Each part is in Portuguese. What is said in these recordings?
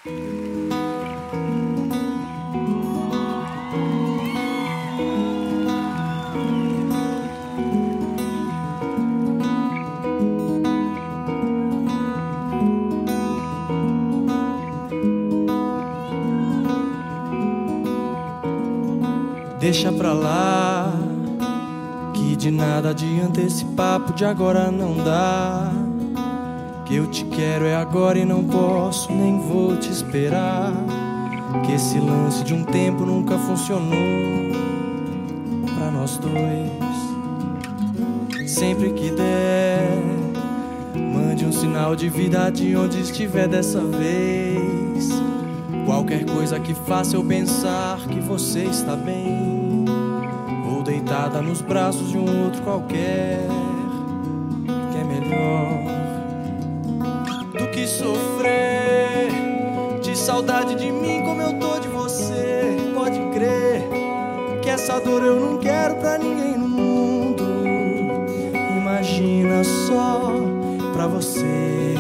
Deixa pra lá, que de nada adianta esse papo de agora não dá. Que eu te quero é agora e não posso, nem vou te esperar. Que esse lance de um tempo nunca funcionou pra nós dois. Sempre que der, mande um sinal de vida de onde estiver dessa vez. Qualquer coisa que faça eu pensar que você está bem, ou deitada nos braços de um outro qualquer, que é melhor do que sofrer de saudade de mim como eu tô de você. Pode crer que essa dor eu não quero pra ninguém no mundo. Imagina só pra você.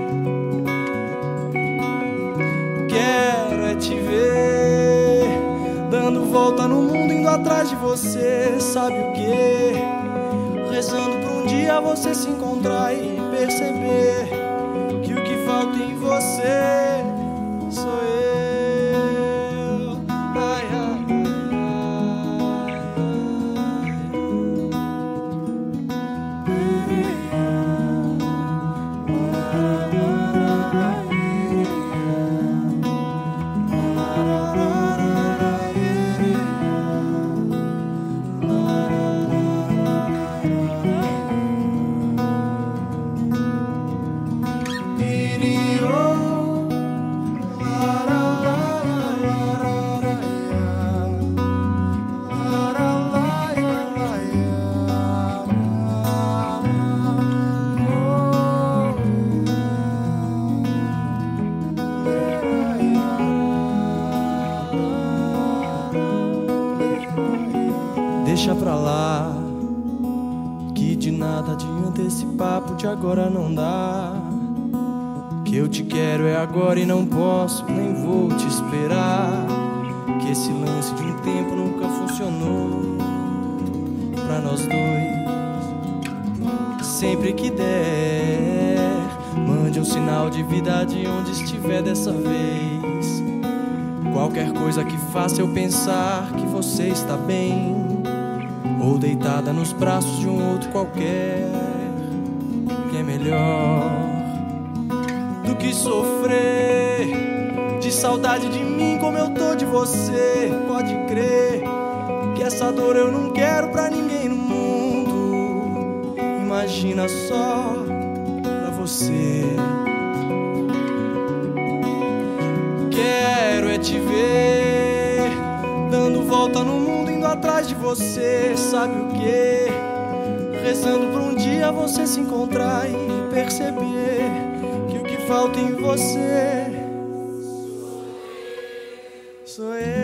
Quero é te ver dando volta no mundo, indo atrás de você. Sabe o que? Rezando pra um dia você se encontrar e perceber que o que falta em você sou eu. Ai, ai, deixa pra lá, que de nada adianta esse papo de agora não dá. Que eu te quero é agora e não posso, nem vou te esperar. Que esse lance de um tempo nunca funcionou pra nós dois. Sempre que der, mande um sinal de vida de onde estiver dessa vez. Qualquer coisa que faça eu pensar que você está bem, ou deitada nos braços de um outro qualquer, que é melhor do que sofrer de saudade de mim como eu tô de você. Pode crer que essa dor eu não quero pra ninguém no mundo. Imagina só pra você. Quero é te ver dando volta no mundo, indo atrás de você. Sabe o que? Rezando pra um dia você se encontrar e perceber que o que falta em você sou eu.